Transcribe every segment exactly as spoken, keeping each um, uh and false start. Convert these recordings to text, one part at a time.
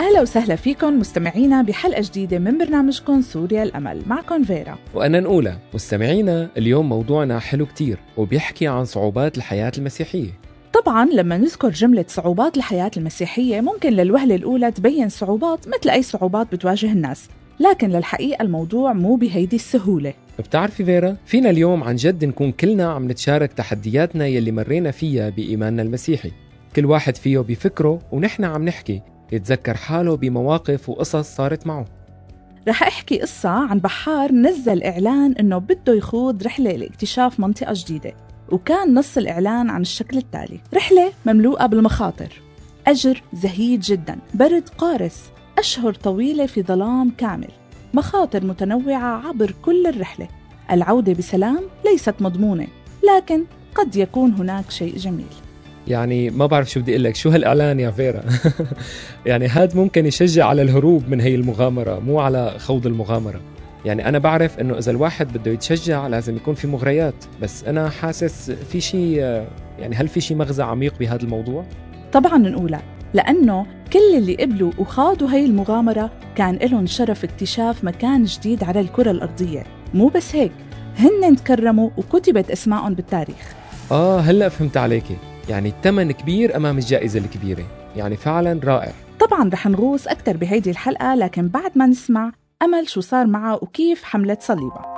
أهلا وسهلا فيكم مستمعينا بحلقة جديدة من برنامجكم سوريا الأمل. معكم فيرا وأنا نقولة. مستمعينا، اليوم موضوعنا حلو كتير وبيحكي عن صعوبات الحياة المسيحية. طبعاً لما نذكر جملة صعوبات الحياة المسيحية ممكن للوهلة الأولى تبين صعوبات مثل أي صعوبات بتواجه الناس، لكن للحقيقة الموضوع مو بهيدي السهولة. بتعرفي فيرا، فينا اليوم عن جد نكون كلنا عم نتشارك تحدياتنا يلي مرينا فيها بإيماننا المسيحي. كل واحد فيه بفكره ونحن عم نحكي يتذكر حاله بمواقف وقصص صارت معه. رح أحكي قصة عن بحار نزل إعلان إنه بده يخوض رحلة لاكتشاف منطقة جديدة، وكان نص الإعلان عن الشكل التالي: رحلة مملوءة بالمخاطر، أجر زهيد جدا، برد قارس، أشهر طويلة في ظلام كامل، مخاطر متنوعة عبر كل الرحلة، العودة بسلام ليست مضمونة، لكن قد يكون هناك شيء جميل. يعني ما بعرف شو بدي أقول لك، شو هالإعلان يا فيرا؟ يعني هاد ممكن يشجع على الهروب من هي المغامرة، مو على خوض المغامرة. يعني أنا بعرف إنه إذا الواحد بده يتشجع لازم يكون في مغريات، بس أنا حاسس في شيء، يعني هل في شيء مغزى عميق بهذا الموضوع؟ طبعاً نقولها، لأنه كل اللي قبلوا وخاضوا هاي المغامرة كان لهم شرف اكتشاف مكان جديد على الكرة الأرضية. مو بس هيك، هن تكرموا وكتبت أسمائهم بالتاريخ. آه هلأ فهمت عليكي، يعني الثمن كبير أمام الجائزة الكبيرة، يعني فعلاً رائع. طبعاً رح نغوص أكتر بهيدي الحلقة، لكن بعد ما نسمع أمل شو صار معها وكيف حملت صليبها.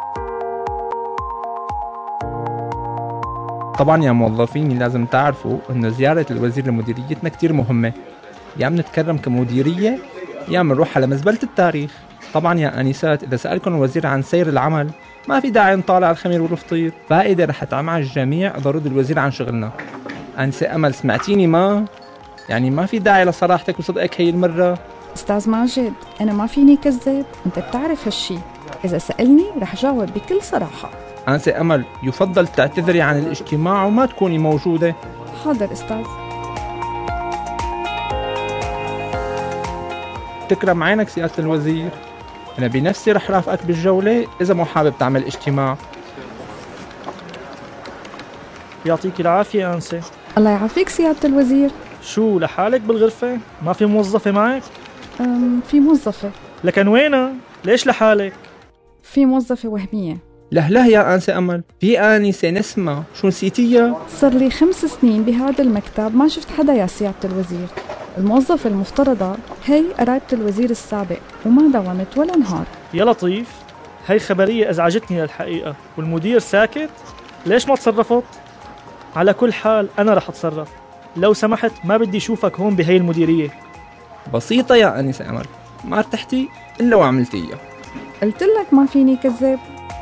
طبعا يا موظفين لازم تعرفوا انه زيارة الوزير لمديريتنا كتير مهمة، يا منتكرم كمديرية يا منروح على مزبلة التاريخ. طبعا يا انسات، اذا سألكم الوزير عن سير العمل ما في داعي نطالع الخمير والفطير، فائدة رح تعم على الجميع ضروري الوزير عن شغلنا. أنسة أمل، سمعتيني؟ ما يعني ما في داعي لصراحتك وصدقك هي المرة. أستاذ ماجد، أنا ما فيني كذب، أنت بتعرف هالشي، إذا سألني رح جاوب بكل صراحة. أنسة أمل، يفضل تعتذري عن الاجتماع وما تكوني موجودة. حاضر أستاذ. تكرم عينك سيادة الوزير، أنا بنفسي رح رافقك بالجولة إذا مو حابب تعمل اجتماع. يعطيك العافية أنسة. الله يعافيك سيادة الوزير. شو لحالك بالغرفة؟ ما في موظفة معك؟ أم في موظفة. لكن وينها؟ ليش لحالك؟ في موظفة وهمية. له له يا أنسة أمل، في آنسة نسمة، شو نسيتيها؟ صار لي خمس سنين بهذا المكتب ما شفت حدا يا سيادة الوزير. الموظفة المفترضة هي قرايبة الوزير السابق وما داومت ولا نهار. يا لطيف، هاي خبرية أزعجتني للحقيقة، والمدير ساكت. ليش ما تصرفت؟ على كل حال أنا رح أتصرف، لو سمحت ما بدي أشوفك هون بهاي المديرية. بسيطة يا أنسة أمل، ما ارتحتي إلا وعملتيها. قلت لك ما فيني كذب.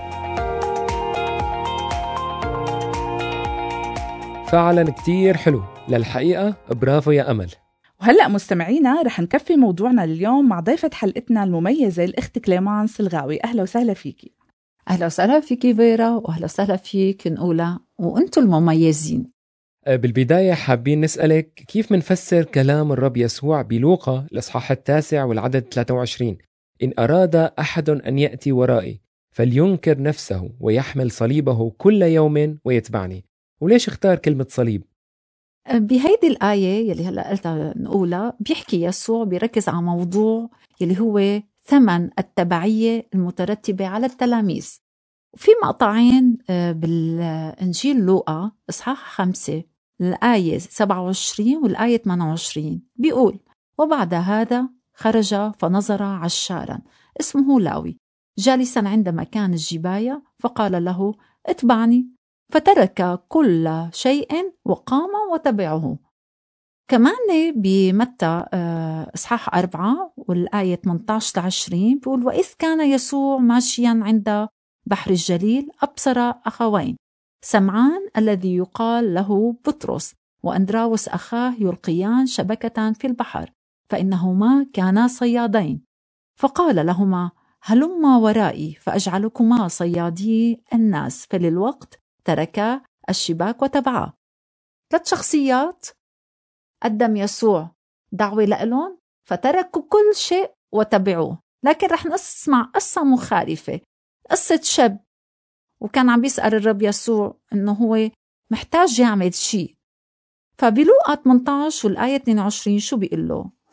فعلا كتير حلو للحقيقة، برافو يا أمل. وهلأ مستمعينا رح نكفي موضوعنا اليوم مع ضيفة حلقتنا المميزة الأخت كليمانس الغاوي. أهلا وسهلا فيكي. أهلا وسهلا فيكي فيرا، وأهلا وسهلا فيك نقولة، وأنتوا المميزين. بالبداية حابين نسألك كيف منفسر كلام الرب يسوع بلوقا الإصحاح التاسع والعدد ثلاثة وعشرين: إن أراد أحد أن يأتي ورائي فلينكر نفسه ويحمل صليبه كل يوم ويتبعني. وليش اختار كلمة صليب؟ بهيدي الآية يلي هلأ قلتها نقولها بيحكي يسوع، بيركز على موضوع يلي هو ثمن التبعية المترتبة على التلاميذ. وفي مقطعين بالإنجيل لوقا إصحاح خمسة الآية سبعة وعشرين والآية ثمانية وعشرين بيقول: وبعد هذا خرج فنظر عشارا اسمه لاوي جالسا عند مكان الجباية فقال له: اتبعني. فترك كل شيء وقام وتبعه. كمان بمتى إصحاح أربعة والآية ثمانية عشر عشرين بيقول: وإذ كان يسوع ماشيا عند بحر الجليل أبصر أخوين، سمعان الذي يقال له بطرس وأندراوس أخاه يلقيان شبكة في البحر فإنهما كانا صيادين، فقال لهما: هلما ورائي فأجعلكما صيادي الناس. فللوقت تركا الشباك وتبعا. ثلاث شخصيات قدم يسوع دعوة لهم فتركوا كل شيء وتبعوه. لكن رح نسمع قصة مخالفة، قصة شاب وكان عم بيسأل الرب يسوع إنه هو محتاج يعمل شيء. فبلوقا ثمانية عشر والآية اثنين وعشرين شو بيقول له؟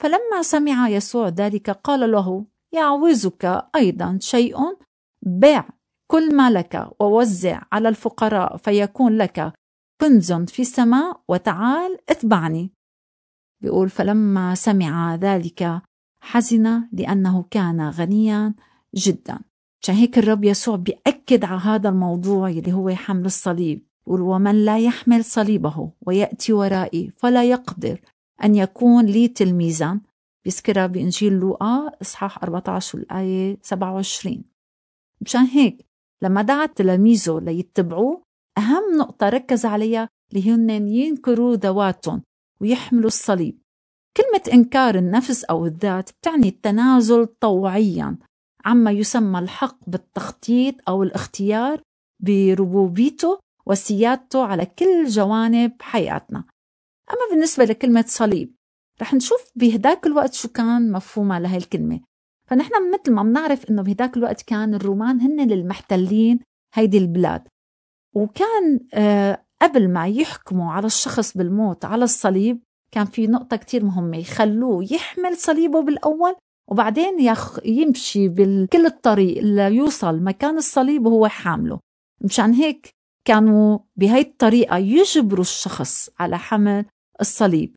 فلما سمع يسوع ذلك قال له: يعوزك أيضا شيء؟ بيع كل ما لك ووزع على الفقراء فيكون لك كنز في السماء وتعال اتبعني. بيقول: فلما سمع ذلك حزن لأنه كان غنيا جدا. عشان هيك الرب يسوع بيأكد على هذا الموضوع اللي هو حمل الصليب. بيقول: ومن لا يحمل صليبه ويأتي ورائي فلا يقدر أن يكون لي تلميذا. بيذكرها بإنجيل لوقا إصحاح أربعة عشر الآية سبعة وعشرين. مشان هيك لما دعا تلاميذه ليتبعوه، أهم نقطة ركز عليها اللي هن ينكروا ذواتهم ويحملوا الصليب. كلمة إنكار النفس أو الذات بتعني التنازل طوعيا عما يسمى الحق بالتخطيط أو الاختيار بربوبيته وسيادته على كل جوانب حياتنا. أما بالنسبة لكلمة صليب رح نشوف بهداك الوقت شو كان مفهومها لهي الكلمة. فنحن مثل ما بنعرف إنه بهداك الوقت كان الرومان هن المحتلين هيدي البلاد، وكان آه قبل ما يحكموا على الشخص بالموت على الصليب كان في نقطة كتير مهمة، يخلوه يحمل صليبه بالأول وبعدين يخ يمشي بكل الطريق اللي يوصل مكان الصليب وهو حامله. مشان هيك كانوا بهاي الطريقة يجبروا الشخص على حمل الصليب.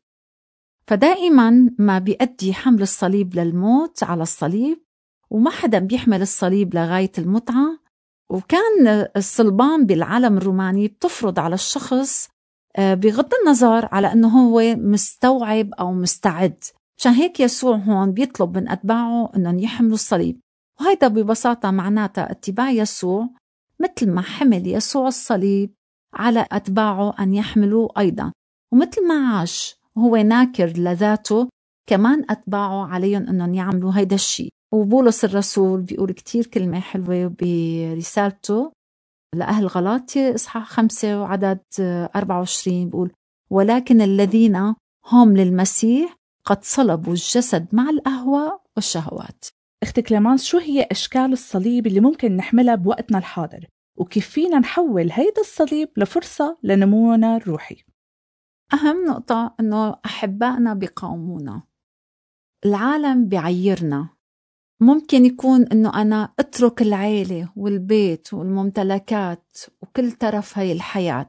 فدائما ما بيؤدي حمل الصليب للموت على الصليب، وما حدا بيحمل الصليب لغاية المتعة. وكان الصلبان بالعالم الروماني بتفرض على الشخص بغض النظر على أنه هو مستوعب أو مستعد. عشان هيك يسوع هون بيطلب من أتباعه أنهم يحملوا الصليب، وهيدا ببساطة معناتها اتباع يسوع مثل ما حمل يسوع الصليب على أتباعه أن يحملوا أيضا، ومثل ما عاش هو ناكر لذاته كمان أتباعه عليهم أنهم يعملوا هيدا الشيء. وبولس الرسول بيقول كتير كلمة حلوة برسالته لأهل غلاطية إصحاح خمسة وعدد أربعة وعشرين، بيقول: ولكن الذين هم للمسيح قد صلبوا الجسد مع الأهواء والشهوات. اختي كليمانس، شو هي أشكال الصليب اللي ممكن نحملها بوقتنا الحاضر، وكيف فينا نحول هيدا الصليب لفرصة لنمونا الروحي؟ أهم نقطة أنه أحبائنا بيقاومونا، العالم بيعيرنا. ممكن يكون أنه أنا أترك العيلة والبيت والممتلكات وكل ترف هاي الحياة،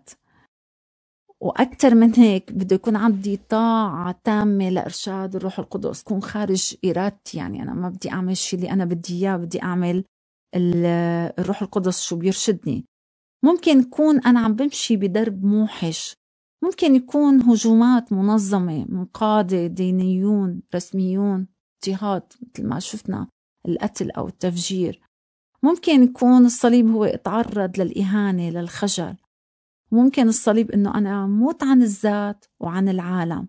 وأكتر من هيك بده يكون عندي طاعة تامة لإرشاد الروح القدس، كون خارج إرادتي. يعني أنا ما بدي أعمل شيء اللي أنا بدي إياه، بدي أعمل الروح القدس شو بيرشدني. ممكن يكون أنا عم بمشي بدرب موحش، ممكن يكون هجومات منظمة من قادة دينيون رسميون، اضطهاد مثل ما شفنا القتل أو التفجير. ممكن يكون الصليب هو اتعرض للإهانة للخجل. ممكن الصليب إنه أنا موت عن الذات وعن العالم،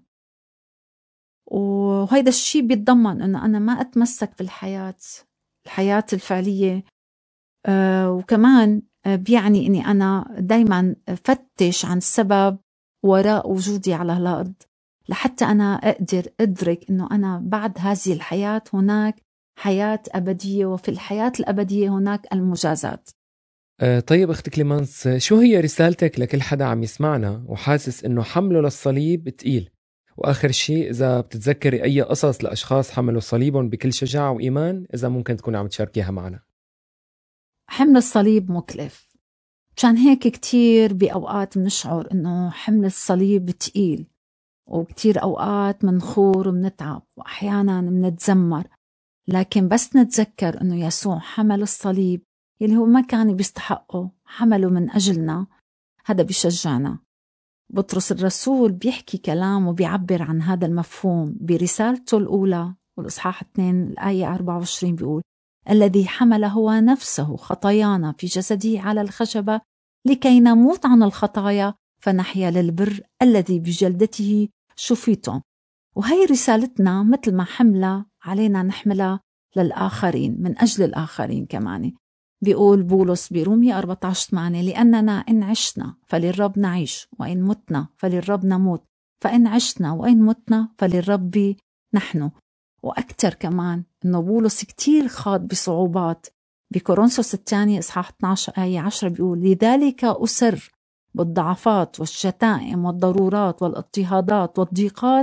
وهيدا الشيء بيتضمن إنه أنا ما أتمسك بالحياة الحياة الفعلية. آه وكمان آه بيعني إني أنا دايما فتش عن السبب وراء وجودي على الأرض لحتى أنا أقدر أدرك إنه أنا بعد هذه الحياة هناك حياة أبدية، وفي الحياة الأبدية هناك المجازات. أه طيب أختي كليمانس، شو هي رسالتك لكل حدا عم يسمعنا وحاسس إنه حمله للصليب تقيل؟ وآخر شيء إذا بتتذكري أي قصص لأشخاص حملوا صليبهم بكل شجاعة وإيمان، إذا ممكن تكون عم تشاركيها معنا. حمل الصليب مكلف، مشان هيك كتير بأوقات منشعر إنه حمل الصليب تقيل، وكتير أوقات منخور ومنتعب وأحيانا منتزمر. لكن بس نتذكر إنه يسوع حمل الصليب يلي هو ما كان بيستحقه، حمله من أجلنا، هذا بيشجعنا. بطرس الرسول بيحكي كلام وبيعبر عن هذا المفهوم برسالته الأولى والإصحاح اثنين الآية أربعة وعشرين، بيقول: الذي حمل هو نفسه خطايانا في جسده على الخشبة لكي نموت عن الخطايا فنحيا للبر الذي بجلدته شفيتم. وهي رسالتنا مثل ما حملة علينا نحملها للآخرين من أجل الآخرين كمان. بيقول بولس برومية أربعة عشر ثمانية: لأننا إن عشنا فللرب نعيش، وإن متنا فللرب نموت، فإن عشنا وإن متنا فللرب نحن. وأكتر كمان إنه بولس كتير خاض بصعوبات. بكورنثوس الثانية إصحاح اثني عشر آية عشرة بيقول: لذلك أسر بالضعفات والشتائم والضرورات والاضطهادات والضيقات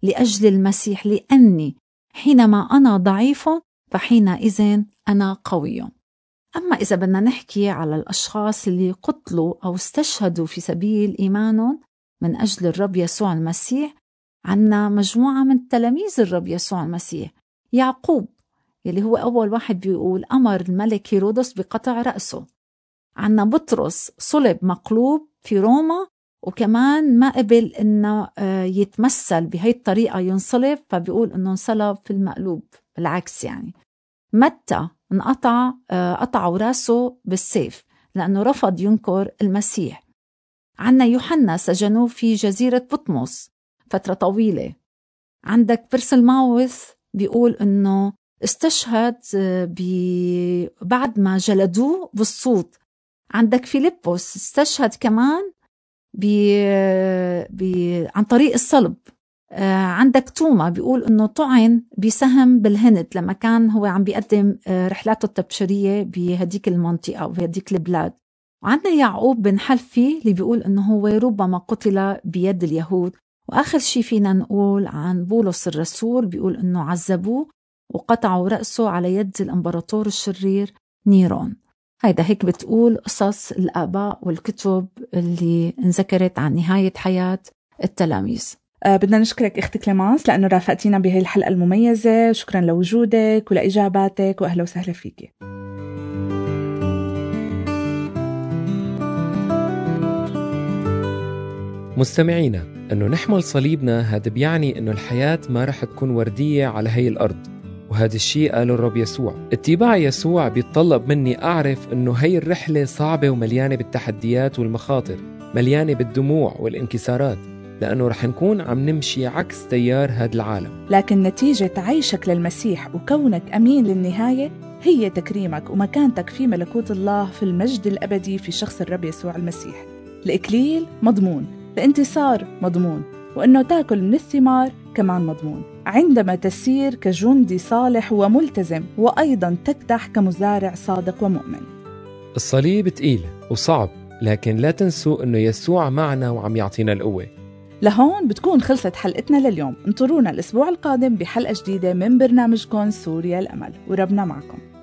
لأجل المسيح، لأني حينما أنا ضعيف فحينئذ أنا قوي. أما إذا بدنا نحكي على الأشخاص اللي قتلوا أو استشهدوا في سبيل إيمانهم من أجل الرب يسوع المسيح، عنا مجموعة من تلاميذ الرب يسوع المسيح. يعقوب يلي هو أول واحد بيقول أمر الملك هيرودس بقطع رأسه. عنا بطرس صلب مقلوب في روما، وكمان ما قبل إنه يتمثل بهي الطريقة ينصلب، فبيقول إنه انصلب في المقلوب بالعكس. يعني متى انقطع قطعوا رأسه بالسيف لأنه رفض ينكر المسيح. عنا يوحنا سجنوه في جزيرة بطمس فترة طويلة. عندك برسلماوث بيقول إنه استشهد بعد ما جلدوه بالصوت. عندك فيليبوس استشهد كمان ب... ب... عن طريق الصلب. عندك توما بيقول إنه طعن بسهم بالهند لما كان هو عم بيقدم رحلاته التبشيرية بهديك المنطقة وبهديك البلاد. وعندنا يعقوب بن حلفي اللي بيقول إنه هو ربما قتل بيد اليهود. وآخر شي فينا نقول عن بولس الرسول، بيقول إنه عذبوه وقطعوا رأسه على يد الإمبراطور الشرير نيرون. هيدا هيك بتقول قصص الآباء والكتب اللي انذكرت عن نهاية حياة التلاميذ. أه بدنا نشكرك أختي كليمانس لأنه رافقتينا بهي الحلقة المميزة. شكرا لوجودك ولإجاباتك، وأهلا وسهلا فيكي. مستمعينا، أنه نحمل صليبنا هذا بيعني أنه الحياة ما رح تكون وردية على هاي الأرض، وهذا الشيء قاله الرب يسوع. اتباع يسوع بيتطلب مني أعرف أنه هاي الرحلة صعبة ومليانة بالتحديات والمخاطر، مليانة بالدموع والانكسارات، لأنه رح نكون عم نمشي عكس تيار هذا العالم. لكن نتيجة عيشك للمسيح وكونك أمين للنهاية هي تكريمك ومكانتك في ملكوت الله في المجد الأبدي في شخص الرب يسوع المسيح. الإكليل مضمون، الانتصار مضمون، وأنه تاكل من الثمار كمان مضمون عندما تسير كجندي صالح وملتزم، وأيضا تكدح كمزارع صادق ومؤمن. الصليب تقيل وصعب، لكن لا تنسوا أنه يسوع معنا وعم يعطينا القوة. لهون بتكون خلصت حلقتنا لليوم. انطرونا الأسبوع القادم بحلقة جديدة من برنامجكم سوريا الأمل، وربنا معكم.